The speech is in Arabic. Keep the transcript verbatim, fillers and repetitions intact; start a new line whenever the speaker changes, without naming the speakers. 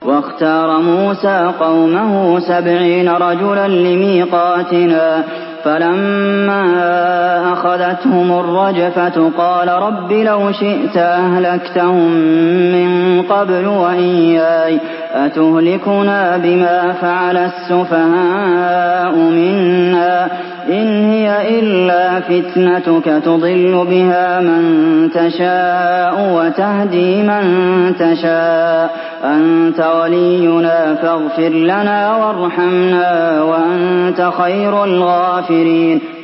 وَاخْتَارَ مُوسَىٰ قَوْمَهُ سَبْعِينَ رَجُلًا لِّمِيقَاتِنَا فَلَمَّا أَخَذَتْهُمُ الرَّجْفَةُ قَالَ رَبِّ لَوْ شِئْتَ أَهْلَكْتَهُم مِّن قَبْلُ وَإِيَّايَ أَتُهْلِكُنَا بِمَا فَعَلَ السُّفَهَاءُ مِنَّا ۖ إِنْ هِيَ إِلَّا فِتْنَتُكَ تُضِلُّ بِهَا مَن تَشَاءُ وَتَهْدِي مَن تَشَاءُ ۖ أَنتَ وَلِيُّنَا فَاغْفِرْ لَنَا وَارْحَمْنَا ۖ وَأَنتَ خَيْرُ الْغَافِرِينَ